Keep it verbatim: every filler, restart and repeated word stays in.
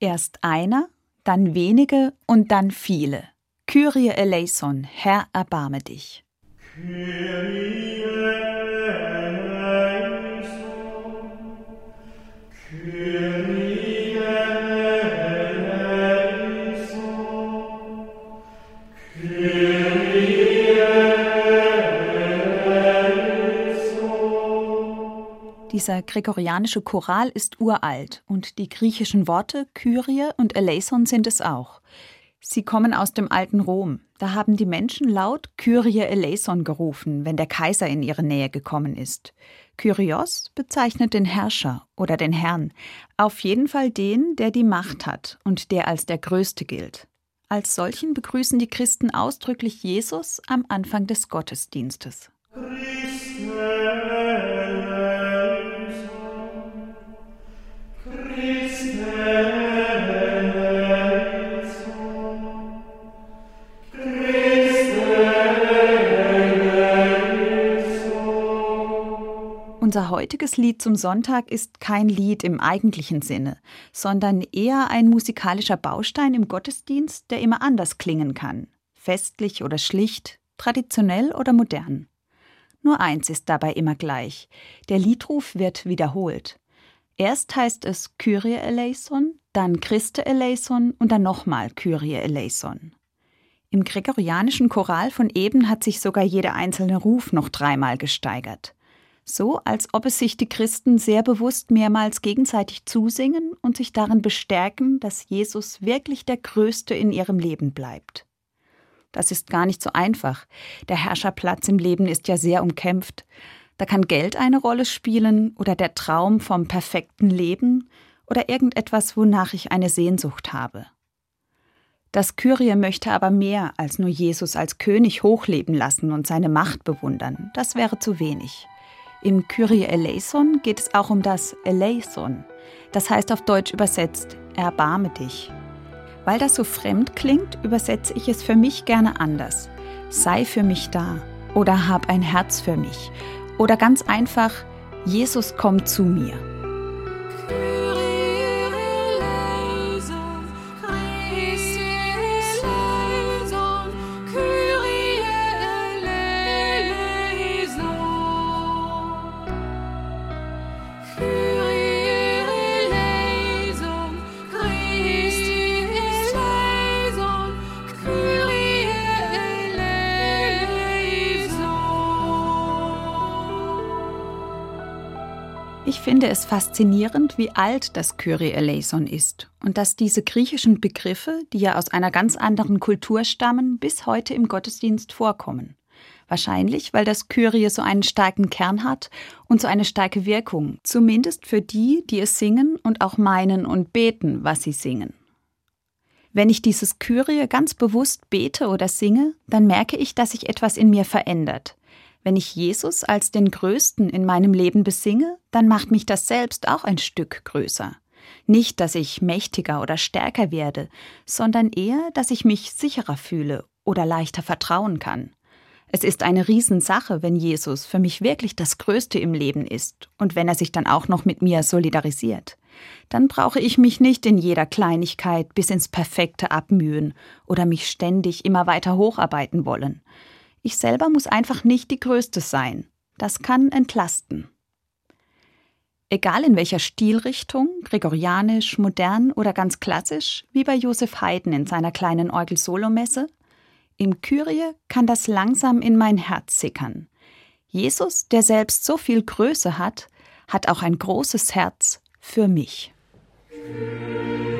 Erst einer, dann wenige und dann viele. Kyrie eleison, Herr, erbarme dich. Kyrie eleison, Kyrie eleison, Kyrie eleison. Dieser gregorianische Choral ist uralt und die griechischen Worte Kyrie und eleison sind es auch. Sie kommen aus dem alten Rom. Da haben die Menschen laut Kyrie eleison gerufen, wenn der Kaiser in ihre Nähe gekommen ist. Kyrios bezeichnet den Herrscher oder den Herrn, auf jeden Fall den, der die Macht hat und der als der Größte gilt. Als solchen begrüßen die Christen ausdrücklich Jesus am Anfang des Gottesdienstes. Christe eleison, Christe eleison, Christe eleison. Unser heutiges Lied zum Sonntag ist kein Lied im eigentlichen Sinne, sondern eher ein musikalischer Baustein im Gottesdienst, der immer anders klingen kann. Festlich oder schlicht, traditionell oder modern. Nur eins ist dabei immer gleich. Der Liedruf wird wiederholt. Erst heißt es Kyrie eleison, dann Christe eleison und dann nochmal Kyrie eleison. Im gregorianischen Choral von eben hat sich sogar jeder einzelne Ruf noch dreimal gesteigert. So, als ob es sich die Christen sehr bewusst mehrmals gegenseitig zusingen und sich darin bestärken, dass Jesus wirklich der Größte in ihrem Leben bleibt. Das ist gar nicht so einfach. Der Herrscherplatz im Leben ist ja sehr umkämpft. Da kann Geld eine Rolle spielen oder der Traum vom perfekten Leben oder irgendetwas, wonach ich eine Sehnsucht habe. Das Kyrie möchte aber mehr als nur Jesus als König hochleben lassen und seine Macht bewundern. Das wäre zu wenig. Im Kyrie eleison geht es auch um das Eleison. Das heißt auf Deutsch übersetzt, erbarme dich. Weil das so fremd klingt, übersetze ich es für mich gerne anders. Sei für mich da oder hab ein Herz für mich. Oder ganz einfach, Jesus kommt zu mir. Ich finde es faszinierend, wie alt das Kyrie eleison ist und dass diese griechischen Begriffe, die ja aus einer ganz anderen Kultur stammen, bis heute im Gottesdienst vorkommen. Wahrscheinlich, weil das Kyrie so einen starken Kern hat und so eine starke Wirkung, zumindest für die, die es singen und auch meinen und beten, was sie singen. Wenn ich dieses Kyrie ganz bewusst bete oder singe, dann merke ich, dass sich etwas in mir verändert. Wenn ich Jesus als den Größten in meinem Leben besinge, dann macht mich das selbst auch ein Stück größer. Nicht, dass ich mächtiger oder stärker werde, sondern eher, dass ich mich sicherer fühle oder leichter vertrauen kann. Es ist eine Riesensache, wenn Jesus für mich wirklich das Größte im Leben ist und wenn er sich dann auch noch mit mir solidarisiert. Dann brauche ich mich nicht in jeder Kleinigkeit bis ins Perfekte abmühen oder mich ständig immer weiter hocharbeiten wollen. Ich selber muss einfach nicht die Größte sein. Das kann entlasten. Egal in welcher Stilrichtung, gregorianisch, modern oder ganz klassisch, wie bei Joseph Haydn in seiner kleinen Orgel-Solo-Messe, im Kyrie kann das langsam in mein Herz sickern. Jesus, der selbst so viel Größe hat, hat auch ein großes Herz für mich. Kyrie